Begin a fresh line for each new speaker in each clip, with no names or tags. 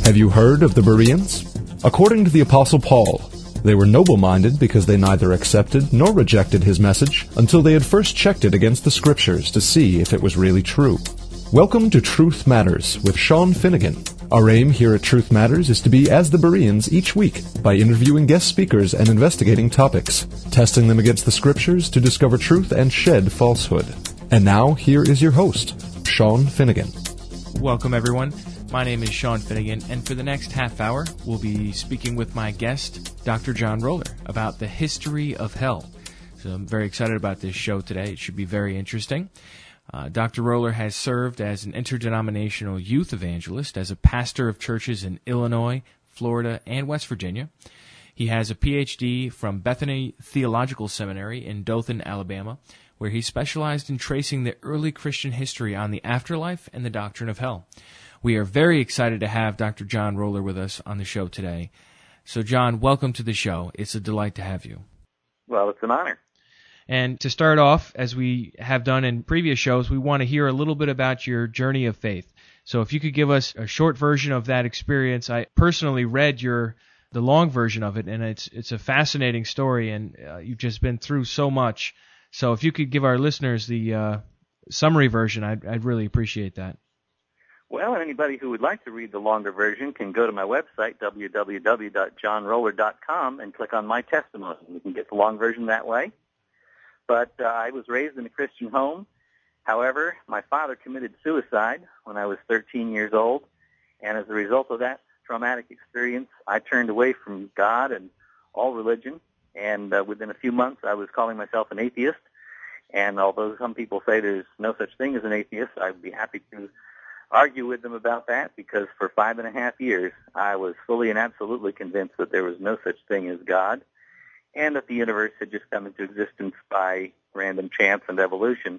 Have you heard of the Bereans? According to the Apostle Paul, they were noble-minded because they neither accepted nor rejected his message until they had first checked it against the Scriptures to see if it was really true. Welcome to Truth Matters with Sean Finnegan. Our aim here at Truth Matters is to be as the Bereans each week by interviewing guest speakers and investigating topics, testing them against the Scriptures to discover truth and shed falsehood. And now, here is your host, Sean Finnegan.
Welcome, everyone. My name is Sean Finnegan, and for the next half hour, we'll be speaking with my guest, Dr. John Roller, about the history of hell. So I'm very excited about this show today. It should be very interesting. Dr. Roller has served as an interdenominational youth evangelist, as a pastor of churches in Illinois, Florida, and West Virginia. He has a Ph.D. from Bethany Theological Seminary in Dothan, Alabama, where he specialized in tracing the early Christian history on the afterlife and the doctrine of hell. We are very excited to have Dr. John Roller with us on the show today. So, John, welcome to the show. It's a delight to have you.
Well, it's an honor.
And to start off, as we have done in previous shows, we want to hear a little bit about your journey of faith. So if you could give us a short version of that experience. I personally read the long version of it, and it's a fascinating story, and you've just been through so much. So if you could give our listeners the summary version, I'd really appreciate that.
Well, anybody who would like to read the longer version can go to my website, www.johnroller.com, and click on my testimony. You can get the long version that way. But I was raised in a Christian home. However, my father committed suicide when I was 13 years old, and as a result of that traumatic experience, I turned away from God and all religion, and within a few months, I was calling myself an atheist. And although some people say there's no such thing as an atheist, I'd be happy to argue with them about that, because for 5.5 years, I was fully and absolutely convinced that there was no such thing as God, and that the universe had just come into existence by random chance and evolution.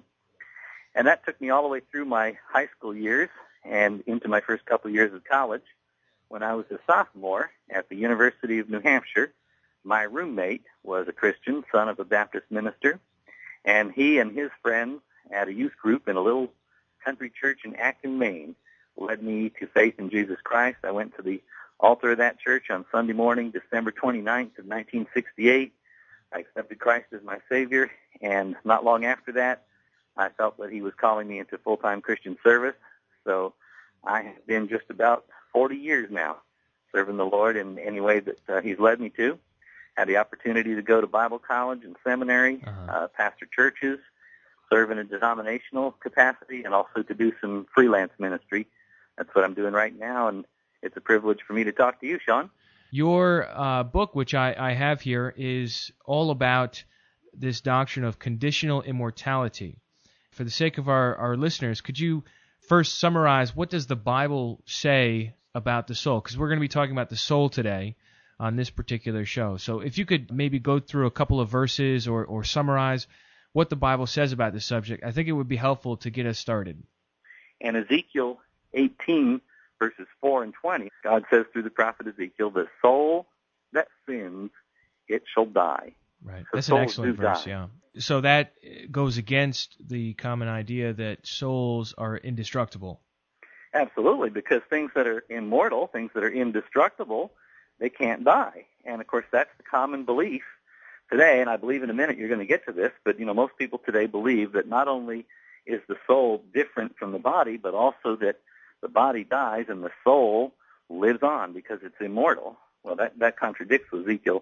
And that took me all the way through my high school years and into my first couple of years of college. When I was a sophomore at the University of New Hampshire, my roommate was a Christian, son of a Baptist minister, and he and his friends at a youth group in a little country church in Acton, Maine, led me to faith in Jesus Christ. I went to the altar of that church on Sunday morning, December 29th of 1968. I accepted Christ as my Savior, and not long after that, I felt that he was calling me into full-time Christian service. So I have been just about 40 years now serving the Lord in any way that he's led me to. Had the opportunity to go to Bible college and seminary, pastor churches, serve in a denominational capacity, and also to do some freelance ministry. That's what I'm doing right now, and it's a privilege for me to talk to you, Sean.
Your book, which I have here, is all about this doctrine of conditional immortality. For the sake of our listeners, could you first summarize what does the Bible say about the soul? Because we're going to be talking about the soul today on this particular show. So if you could maybe go through a couple of verses or summarize what the Bible says about this subject, I think it would be helpful to get us started.
In Ezekiel 18, verses 4 and 20, God says through the prophet Ezekiel, the soul that sins, it shall die.
Right.
So
that's an excellent verse,
die.
Yeah. So that goes against the common idea that souls are indestructible.
Absolutely, because things that are immortal, things that are indestructible, they can't die. And, of course, that's the common belief today, and I believe in a minute you're going to get to this, but, most people today believe that not only is the soul different from the body, but also that the body dies and the soul lives on because it's immortal. Well, that contradicts Ezekiel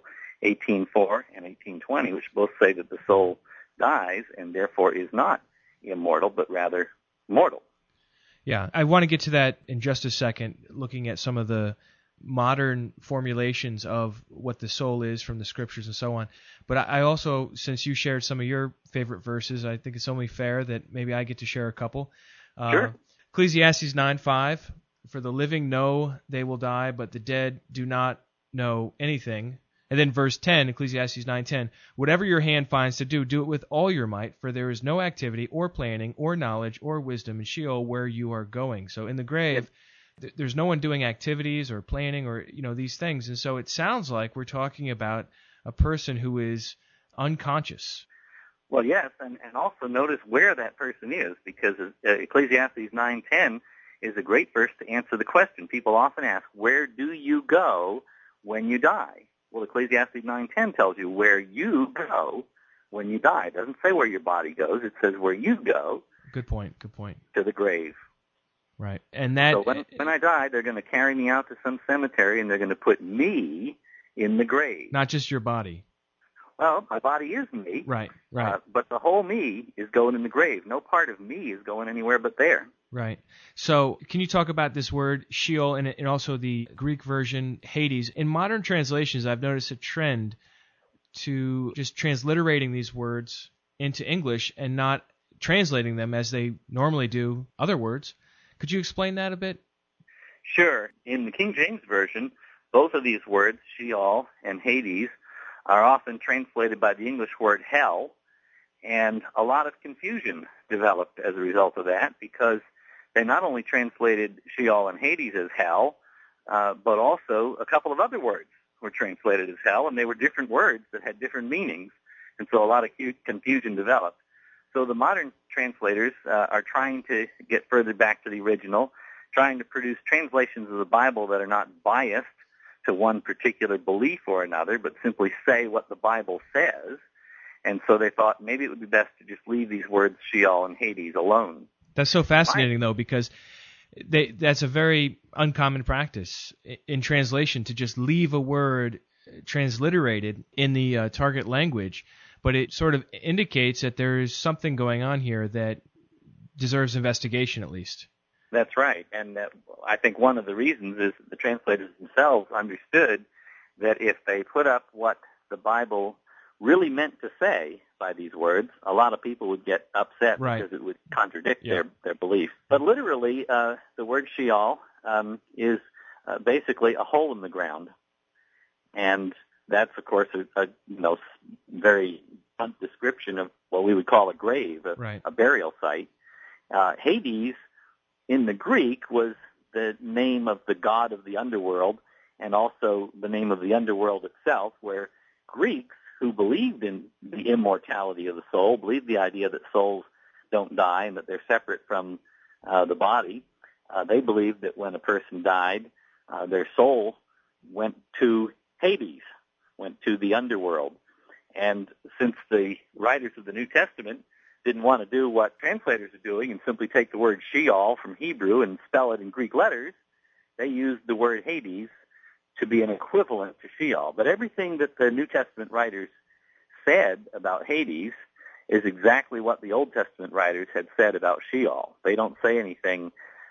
18:4 and 18:20, which both say that the soul dies and therefore is not immortal, but rather mortal.
Yeah, I want to get to that in just a second, looking at some of the modern formulations of what the soul is from the Scriptures and so on. But I also, since you shared some of your favorite verses, I think it's only fair that maybe I get to share a couple.
Sure.
Ecclesiastes 9:5, for the living know they will die, but the dead do not know anything. And then verse 10, Ecclesiastes 9:10, whatever your hand finds to do, do it with all your might, for there is no activity or planning or knowledge or wisdom in Sheol where you are going. So in the grave, there's no one doing activities or planning or these things. And so it sounds like we're talking about a person who is unconscious.
Well, yes, and also notice where that person is, because Ecclesiastes 9:10 is a great verse to answer the question. People often ask, where do you go when you die? Well, Ecclesiastes 9:10 tells you where you go when you die. It doesn't say where your body goes. It says where you go.
Good point. Good point.
To the grave.
Right. And that.
So when I die, they're going to carry me out to some cemetery, and they're going to put me in the grave.
Not just your body.
Well, my body is me.
Right.
But the whole me is going in the grave. No part of me is going anywhere but there.
Right. So can you talk about this word Sheol and also the Greek version Hades? In modern translations, I've noticed a trend to just transliterating these words into English and not translating them as they normally do other words. Could you explain that a bit?
Sure. In the King James Version, both of these words, Sheol and Hades, are often translated by the English word hell, and a lot of confusion developed as a result of that because they not only translated Sheol and Hades as hell, but also a couple of other words were translated as hell, and they were different words that had different meanings, and so a lot of confusion developed. So the modern translators are trying to get further back to the original, trying to produce translations of the Bible that are not biased to one particular belief or another, but simply say what the Bible says. And so they thought maybe it would be best to just leave these words Sheol and Hades alone.
That's so fascinating, though, because that's a very uncommon practice in translation to just leave a word transliterated in the target language, but it sort of indicates that there is something going on here that deserves investigation at least.
That's right, and I think one of the reasons is the translators themselves understood that if they put up what the Bible really meant to say by these words, a lot of people would get upset because it would contradict their belief. But literally, the word Sheol is basically a hole in the ground, and that's, of course, a very blunt description of what we would call a grave, a burial site. Hades, in the Greek, was the name of the god of the underworld and also the name of the underworld itself, where Greeks who believed in the immortality of the soul, believed the idea that souls don't die and that they're separate from the body, they believed that when a person died, their soul went to Hades, went to the underworld. And since the writers of the New Testament didn't want to do what translators are doing and simply take the word Sheol from Hebrew and spell it in Greek letters, they used the word Hades to be an equivalent to Sheol. But everything that the New Testament writers said about Hades is exactly what the Old Testament writers had said about Sheol. They don't say anything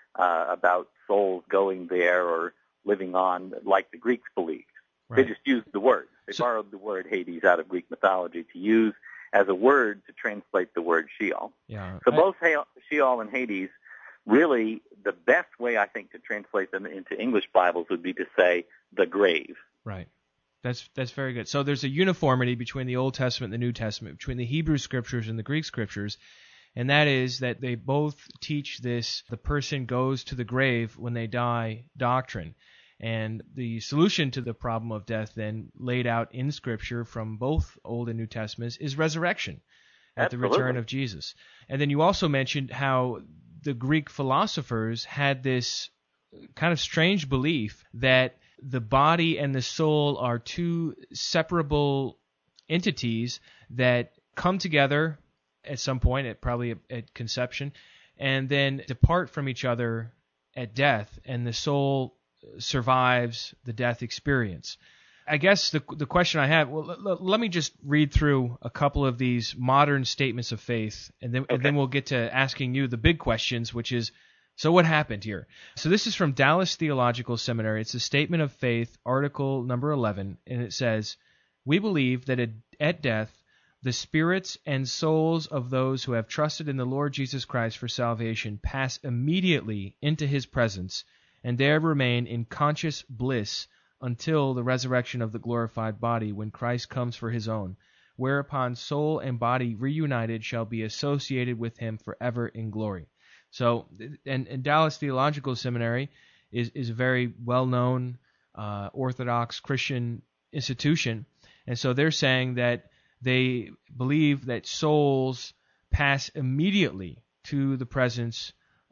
about souls going there or living on like the Greeks believed. Right. They just used the word. They borrowed the word Hades out of Greek mythology to use as a word to translate the word Sheol.
Yeah.
So both Sheol and Hades, really the best way, I think, to translate them into English Bibles would be to say the grave.
Right. That's very good. So there's a uniformity between the Old Testament and the New Testament, between the Hebrew Scriptures and the Greek Scriptures, and that is that they both teach this, the person goes to the grave when they die doctrine. And the solution to the problem of death then laid out in Scripture from both Old and New Testaments is resurrection at the return of Jesus. And then you also mentioned how the Greek philosophers had this kind of strange belief that the body and the soul are two separable entities that come together at some point, probably at conception, and then depart from each other at death, and the soul survives the death experience. I guess the question I have, let me just read through a couple of these modern statements of faith, and then we'll get to asking you the big questions, which is, so what happened here? So this is from Dallas Theological Seminary. It's a statement of faith, article number 11, and it says, "We believe that at death, the spirits and souls of those who have trusted in the Lord Jesus Christ for salvation pass immediately into His presence and there remain in conscious bliss until the resurrection of the glorified body when Christ comes for His own, whereupon soul and body reunited shall be associated with Him forever in glory." So, and Dallas Theological Seminary is a very well-known Orthodox Christian institution, and so they're saying that they believe that souls pass immediately to the presence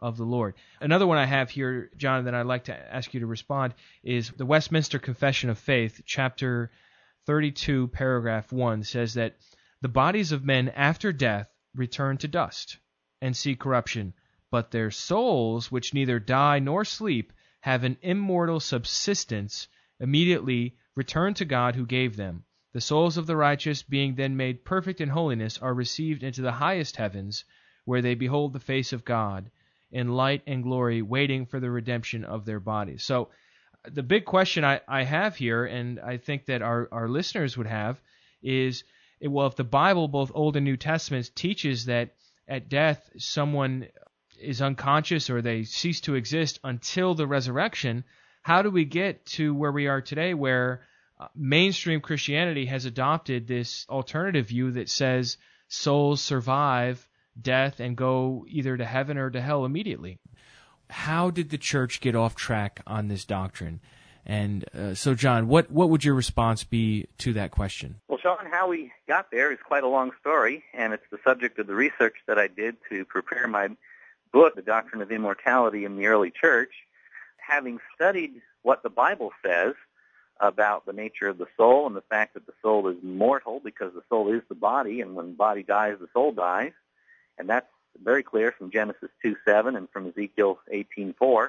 of the Lord. Another one I have here, John, that I'd like to ask you to respond is the Westminster Confession of Faith, chapter 32, paragraph 1, says that the bodies of men after death return to dust and see corruption, but their souls, which neither die nor sleep, have an immortal subsistence, immediately return to God who gave them. The souls of the righteous, being then made perfect in holiness, are received into the highest heavens, where they behold the face of God in light and glory, waiting for the redemption of their bodies. So the big question I have here, and I think that our listeners would have, is, well, if the Bible, both Old and New Testaments, teaches that at death someone is unconscious or they cease to exist until the resurrection, how do we get to where we are today, where mainstream Christianity has adopted this alternative view that says souls survive death and go either to heaven or to hell immediately? How did the church get off track on this doctrine? And so, John, what would your response be to that question?
Well, Sean, how we got there is quite a long story, and it's the subject of the research that I did to prepare my book, The Doctrine of Immortality in the Early Church. Having studied what the Bible says about the nature of the soul and the fact that the soul is mortal because the soul is the body, and when the body dies, the soul dies, and that's very clear from Genesis 2:7 and from Ezekiel 18:4.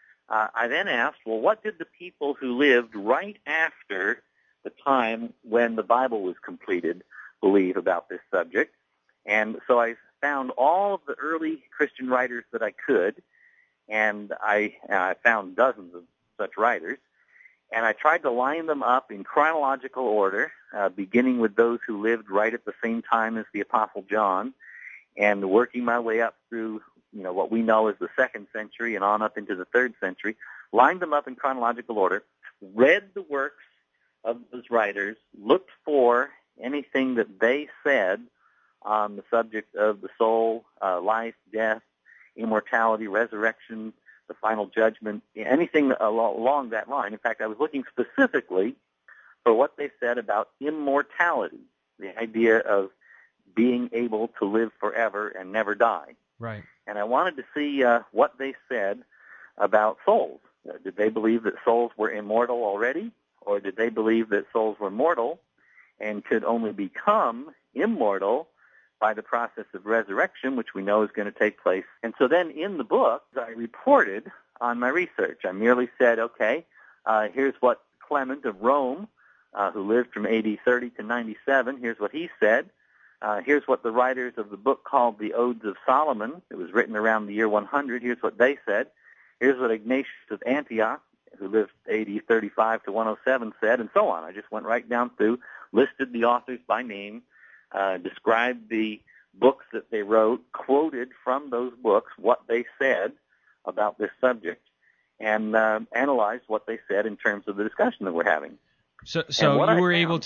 I then asked, well, what did the people who lived right after the time when the Bible was completed believe about this subject? And so I found all of the early Christian writers that I could, and I found dozens of such writers, and I tried to line them up in chronological order, beginning with those who lived right at the same time as the Apostle John, and working my way up through what we know as the 2nd century and on up into the 3rd century, lined them up in chronological order, read the works of those writers, looked for anything that they said on the subject of the soul, life, death, immortality, resurrection, the final judgment, anything along that line. In fact, I was looking specifically for what they said about immortality, the idea of being able to live forever and never die.
Right.
And I wanted to see what they said about souls. Did they believe that souls were immortal already, or did they believe that souls were mortal and could only become immortal by the process of resurrection, which we know is going to take place? And so then in the book, I reported on my research. I merely said, okay, here's what Clement of Rome, who lived from AD 30 to 97, here's what he said. Here's what the writers of the book called the Odes of Solomon. It was written around the year 100. Here's what they said. Here's what Ignatius of Antioch, who lived AD 35 to 107, said, and so on. I just went right down through, listed the authors by name, described the books that they wrote, quoted from those books what they said about this subject, and analyzed what they said in terms of the discussion that we're having.
So you were able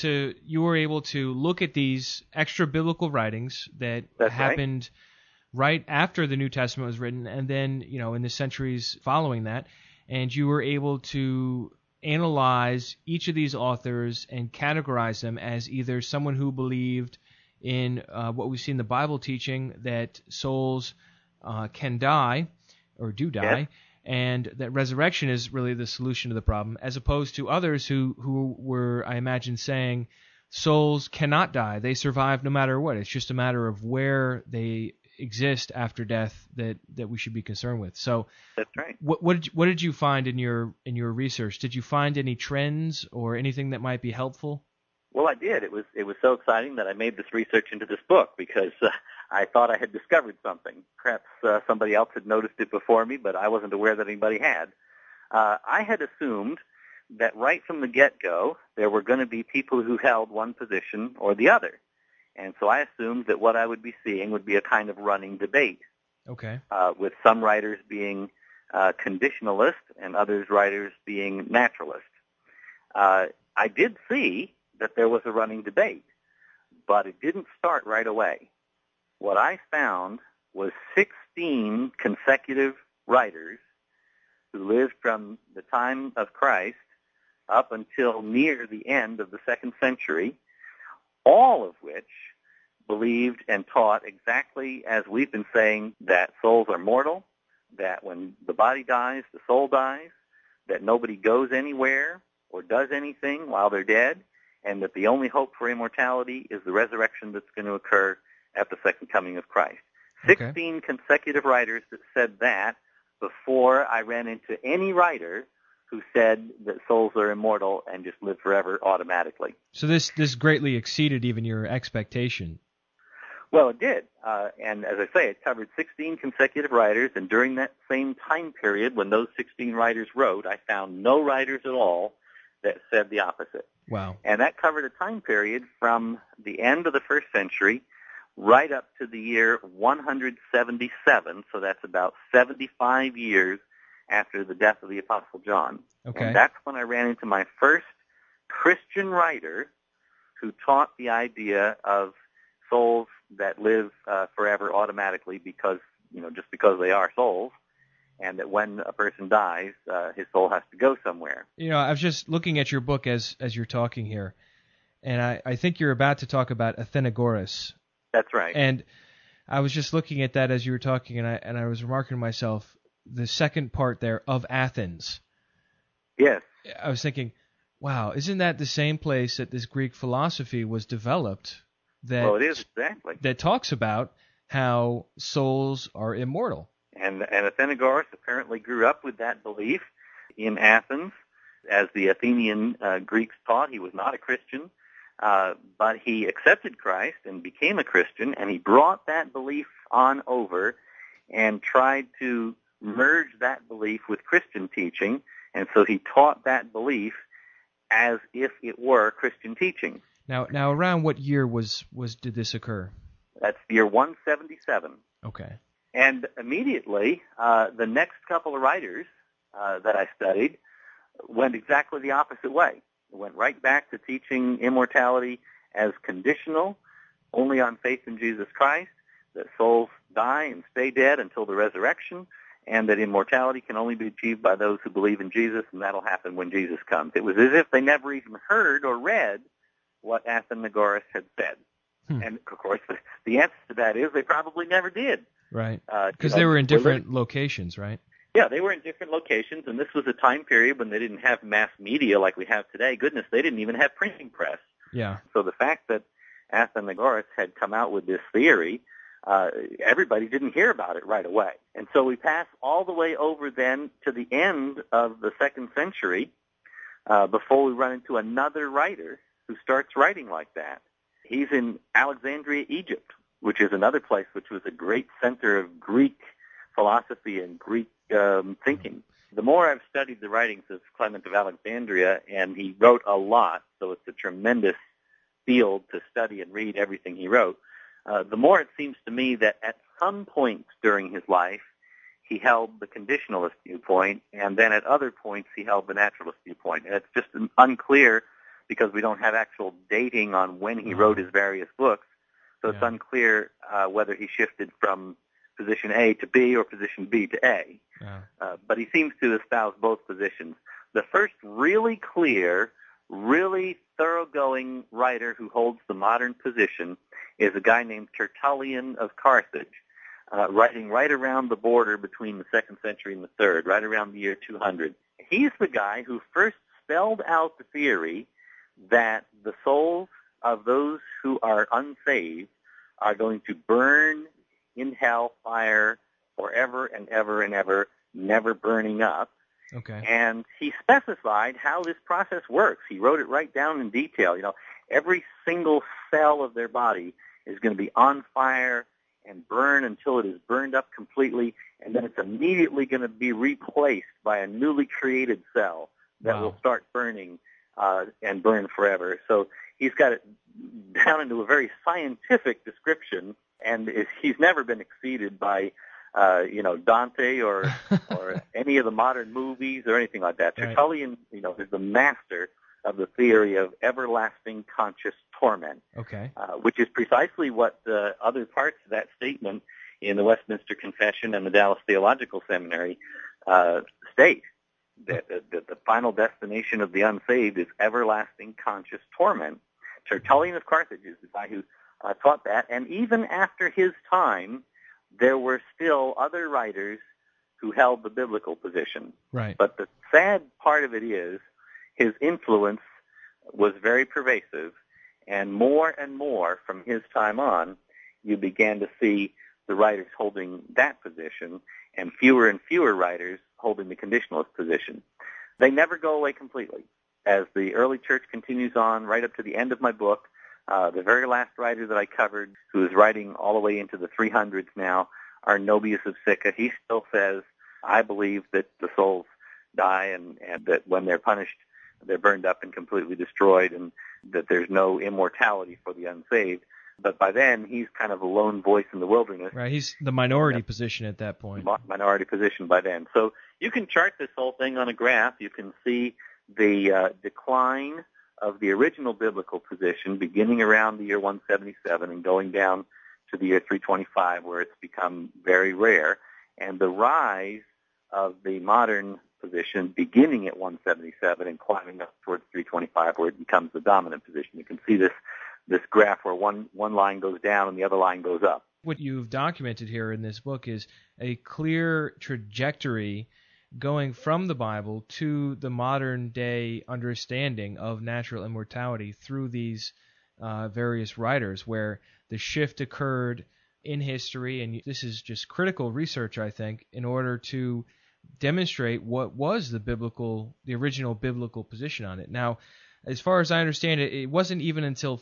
to look at these extra biblical writings that happened right after the New Testament was written, and then in the centuries following that, and you were able to analyze each of these authors and categorize them as either someone who believed in what we see in the Bible teaching, that souls can die or do die.
Yes.
And that resurrection is really the solution to the problem, as opposed to others who were, I imagine, saying souls cannot die. They survive no matter what. It's just a matter of where they exist after death that we should be concerned with. So
that's right.
What did you find in your research? Did you find any trends or anything that might be helpful?
Well, I did. It was so exciting that I made this research into this book because I thought I had discovered something. Perhaps somebody else had noticed it before me, but I wasn't aware that anybody had. I had assumed that right from the get-go there were going to be people who held one position or the other. And so I assumed that what I would be seeing would be a kind of running debate.
Okay.
With some writers being conditionalist and others writers being naturalist. I did see that there was a running debate, but it didn't start right away. What I found was 16 consecutive writers who lived from the time of Christ up until near the end of the 2nd century, all of which believed and taught exactly as we've been saying, that souls are mortal, that when the body dies, the soul dies, that nobody goes anywhere or does anything while they're dead, and that the only hope for immortality is the resurrection that's going to occur at the second coming of Christ.
Okay.
16 consecutive writers that said that before I ran into any writer who said that souls are immortal and just live forever automatically.
So this greatly exceeded even your expectation.
Well, it did. And as I say, it covered 16 consecutive writers, and during that same time period when those 16 writers wrote, I found no writers at all that said the opposite.
Wow.
And that covered a time period from the end of the first century right up to the year 177, so that's about 75 years after the death of the Apostle John.
Okay.
And that's when I ran into my first Christian writer who taught the idea of souls that live forever automatically because, just because they are souls, and that when a person dies, his soul has to go somewhere.
I was just looking at your book as you're talking here, and I think you're about to talk about Athenagoras.
That's right.
And I was just looking at that as you were talking, and I was remarking to myself, the second part there, of Athens.
Yes.
I was thinking, wow, isn't that the same place that this Greek philosophy was developed?
Well, it is, exactly.
That talks about how souls are immortal.
And Athenagoras apparently grew up with that belief in Athens. As the Athenian Greeks taught, he was not a Christian, but he accepted Christ and became a Christian, and he brought that belief on over and tried to merge that belief with Christian teaching, and so he taught that belief as if it were Christian teaching.
Now, around what year did this occur?
That's year 177.
Okay.
And immediately, the next couple of writers that I studied went exactly the opposite way. Went right back to teaching immortality as conditional, only on faith in Jesus Christ, that souls die and stay dead until the resurrection, and that immortality can only be achieved by those who believe in Jesus, and that'll happen when Jesus comes. It was as if they never even heard or read what Athenagoras had said. And, of course, the answer to that is they probably never did.
Right, because they were in different locations, right?
Yeah, they were in different locations, and this was a time period when they didn't have mass media like we have today. Goodness, they didn't even have printing press.
Yeah.
So the fact that Athenagoras had come out with this theory, everybody didn't hear about it right away. And so we pass all the way over then to the end of the second century before we run into another writer who starts writing like that. He's in Alexandria, Egypt, which is another place which was a great center of Greek philosophy and Greek thinking. The more I've studied the writings of Clement of Alexandria, and he wrote a lot, so it's a tremendous field to study and read everything he wrote, the more it seems to me that at some points during his life, he held the conditionalist viewpoint, and then at other points he held the naturalist viewpoint. And it's just unclear because we don't have actual dating on when he wrote his various books, so it's unclear whether he shifted from position A to B or position B to A. But he seems to espouse both positions. The first really clear, really thoroughgoing writer who holds the modern position is a guy named Tertullian of Carthage, writing right around the border between the 2nd century and the 3rd, right around the year 200. He's the guy who first spelled out the theory that the souls of those who are unsaved are going to burn in hell fire forever and ever and ever, never burning up.
Okay.
And he specified how this process works. He wrote it right down in detail. Every single cell of their body is going to be on fire and burn until it is burned up completely, and then it's immediately going to be replaced by a newly created cell that will start burning and burn forever. So he's got it down into a very scientific description, and he's never been exceeded by Dante or any of the modern movies or anything like that.
Right.
Tertullian, is the master of the theory of everlasting conscious torment, which is precisely what other parts of that statement in the Westminster Confession and the Dallas Theological Seminary state. That the final destination of the unsaved is everlasting conscious torment. Tertullian of Carthage is the guy who taught that, and even after his time, there were still other writers who held the biblical position.
Right.
But the sad part of it is his influence was very pervasive, and more from his time on, you began to see the writers holding that position and fewer writers holding the conditionalist position. They never go away completely. As the early church continues on right up to the end of my book, the very last writer that I covered, who is writing all the way into the 300s now, Arnobius of Sicca, he still says, I believe that the souls die and that when they're punished, they're burned up and completely destroyed, and that there's no immortality for the unsaved. But by then, he's kind of a lone voice in the wilderness.
Right, he's the minority position at that point.
Minority position by then. So you can chart this whole thing on a graph. You can see the decline of the original biblical position beginning around the year 177 and going down to the year 325, where it's become very rare, and the rise of the modern position beginning at 177 and climbing up towards 325, where it becomes the dominant position. You can see this graph where one line goes down and the other line goes up.
What you've documented here in this book is a clear trajectory going from the Bible to the modern day understanding of natural immortality through these various writers, where the shift occurred in history, and this is just critical research, I think, in order to demonstrate what was the original biblical position on it. Now, as far as I understand it, it wasn't even until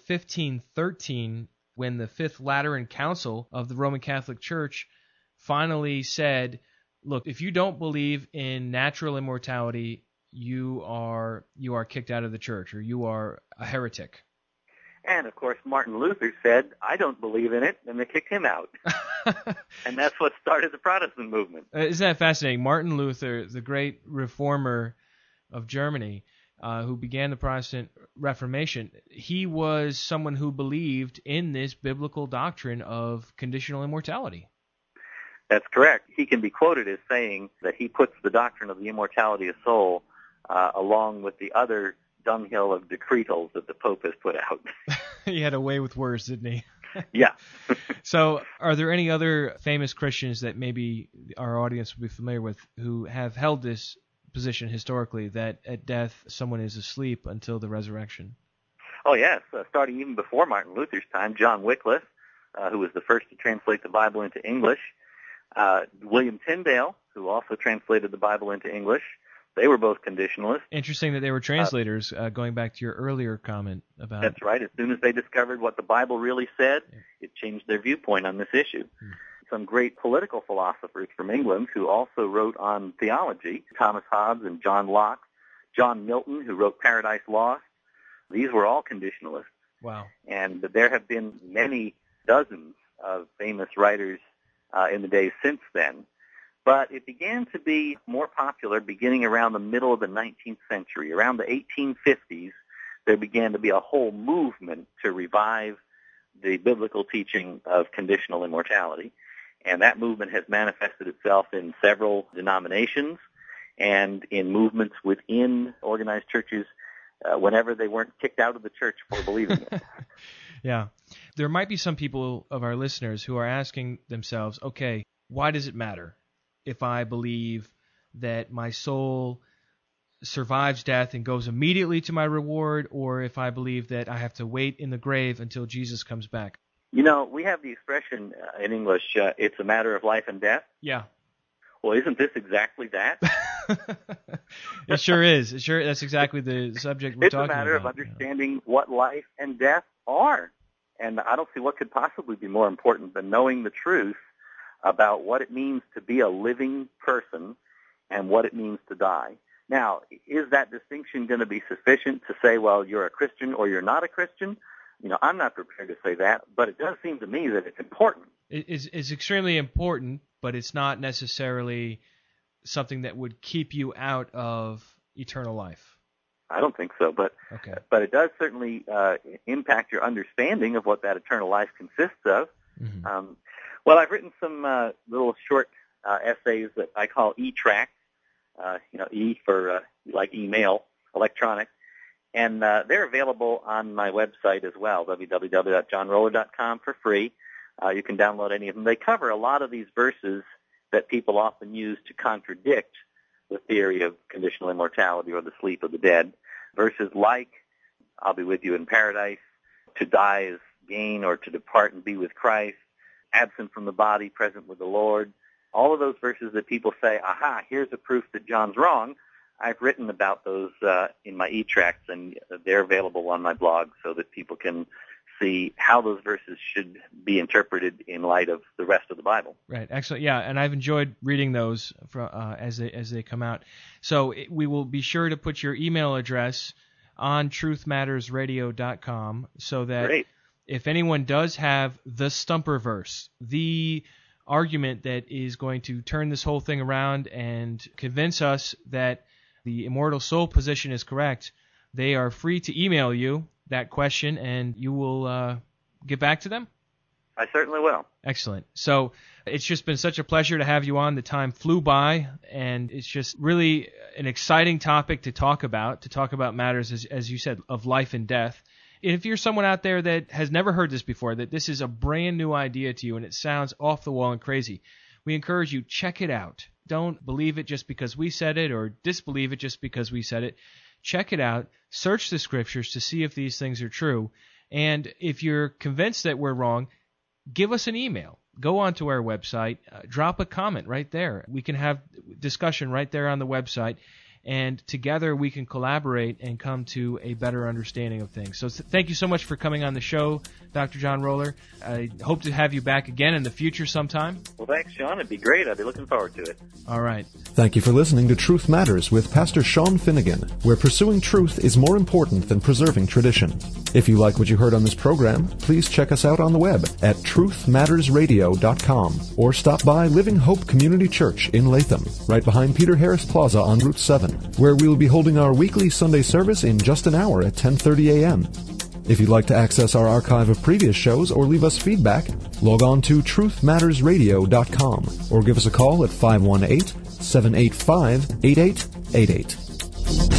1513 when the Fifth Lateran Council of the Roman Catholic Church finally said, look, if you don't believe in natural immortality, you are kicked out of the church, or you are a heretic.
And, of course, Martin Luther said, I don't believe in it, and they kicked him out. And that's what started the Protestant movement.
Isn't that fascinating? Martin Luther, the great reformer of Germany, who began the Protestant Reformation, he was someone who believed in this biblical doctrine of conditional immortality.
That's correct. He can be quoted as saying that he puts the doctrine of the immortality of soul along with the other dunghill of decretals that the Pope has put out.
He had a way with words, didn't he?
Yeah.
So are there any other famous Christians that maybe our audience will be familiar with who have held this position historically, that at death someone is asleep until the resurrection?
Oh, yes. Starting even before Martin Luther's time, John Wycliffe, who was the first to translate the Bible into English, William Tyndale, who also translated the Bible into English. They were both conditionalists.
Interesting that they were translators, going back to your earlier comment about...
That's right. As soon as they discovered what the Bible really said, it changed their viewpoint on this issue. Some great political philosophers from England who also wrote on theology, Thomas Hobbes and John Locke, John Milton, who wrote Paradise Lost. These were all conditionalists.
Wow.
And there have been many dozens of famous writers in the days since then. But it began to be more popular beginning around the middle of the 19th century. Around the 1850s, there began to be a whole movement to revive the biblical teaching of conditional immortality. And that movement has manifested itself in several denominations and in movements within organized churches whenever they weren't kicked out of the church for believing it.
Yeah. There might be some people of our listeners who are asking themselves, okay, why does it matter if I believe that my soul survives death and goes immediately to my reward, or if I believe that I have to wait in the grave until Jesus comes back?
You know, we have the expression in English, it's a matter of life and death.
Yeah.
Well, isn't this exactly that?
It sure is. That's exactly the subject we're talking about.
It's a matter of understanding what life and death are. And I don't see what could possibly be more important than knowing the truth about what it means to be a living person and what it means to die. Now, is that distinction going to be sufficient to say, well, you're a Christian or you're not a Christian? You know, I'm not prepared to say that, but it does seem to me that it's important.
It's extremely important, but it's not necessarily something that would keep you out of eternal life.
I don't think so, but it does certainly impact your understanding of what that eternal life consists of. Mm-hmm. Well, I've written some little short essays that I call e-tracts, E for like email, electronic, and they're available on my website as well, www.johnroller.com, for free. You can download any of them. They cover a lot of these verses that people often use to contradict the theory of conditional immortality or the sleep of the dead. Verses like, I'll be with you in paradise, to die is gain, or to depart and be with Christ, absent from the body, present with the Lord. All of those verses that people say, aha, here's a proof that John's wrong. I've written about those in my e-tracts, and they're available on my blog so that people can see how those verses should be interpreted in light of the rest of the Bible.
Right, excellent. Yeah, and I've enjoyed reading those as they come out. So we will be sure to put your email address on truthmattersradio.com so that
Great.
If anyone does have the stumper verse, the argument that is going to turn this whole thing around and convince us that the immortal soul position is correct, they are free to email you that question, and you will get back to them?
I certainly will.
Excellent. So it's just been such a pleasure to have you on. The time flew by, and it's just really an exciting topic to talk about matters, as you said, of life and death. And if you're someone out there that has never heard this before, that this is a brand new idea to you and it sounds off the wall and crazy, we encourage you, check it out. Don't believe it just because we said it, or disbelieve it just because we said it. Check it out. Search the scriptures to see if these things are true. And if you're convinced that we're wrong, give us an email. Go onto our website. Drop a comment right there. We can have discussion right there on the website. And together we can collaborate and come to a better understanding of things. So thank you so much for coming on the show, Dr. John Roller. I hope to have you back again in the future sometime.
Well, thanks, Sean. It'd be great. I'd be looking forward to it.
All right.
Thank you for listening to Truth Matters with Pastor Sean Finnegan, where pursuing truth is more important than preserving tradition. If you like what you heard on this program, please check us out on the web at truthmattersradio.com or stop by Living Hope Community Church in Latham, right behind Peter Harris Plaza on Route 7, where we will be holding our weekly Sunday service in just an hour at 10:30 a.m. If you'd like to access our archive of previous shows or leave us feedback, log on to truthmattersradio.com or give us a call at 518-785-8888.